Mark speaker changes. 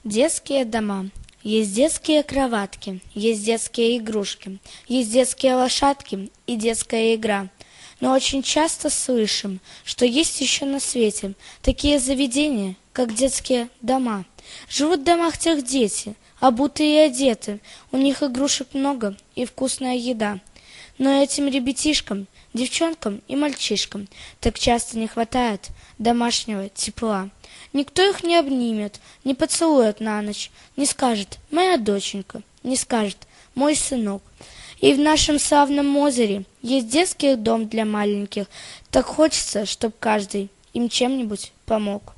Speaker 1: Детские дома. Есть детские кроватки, есть детские игрушки, есть детские лошадки и детская игра. Но очень часто слышим, что есть еще на свете такие заведения, как детские дома. Живут в домах тех дети, обутые и одеты, у них игрушек много и вкусная еда. Но этим ребятишкам, девчонкам и мальчишкам так часто не хватает домашнего тепла. Никто их не обнимет, не поцелует на ночь, не скажет «моя доченька», не скажет «мой сынок». И в нашем славном озере есть детский дом для маленьких. Так хочется, чтоб каждый им чем-нибудь помог.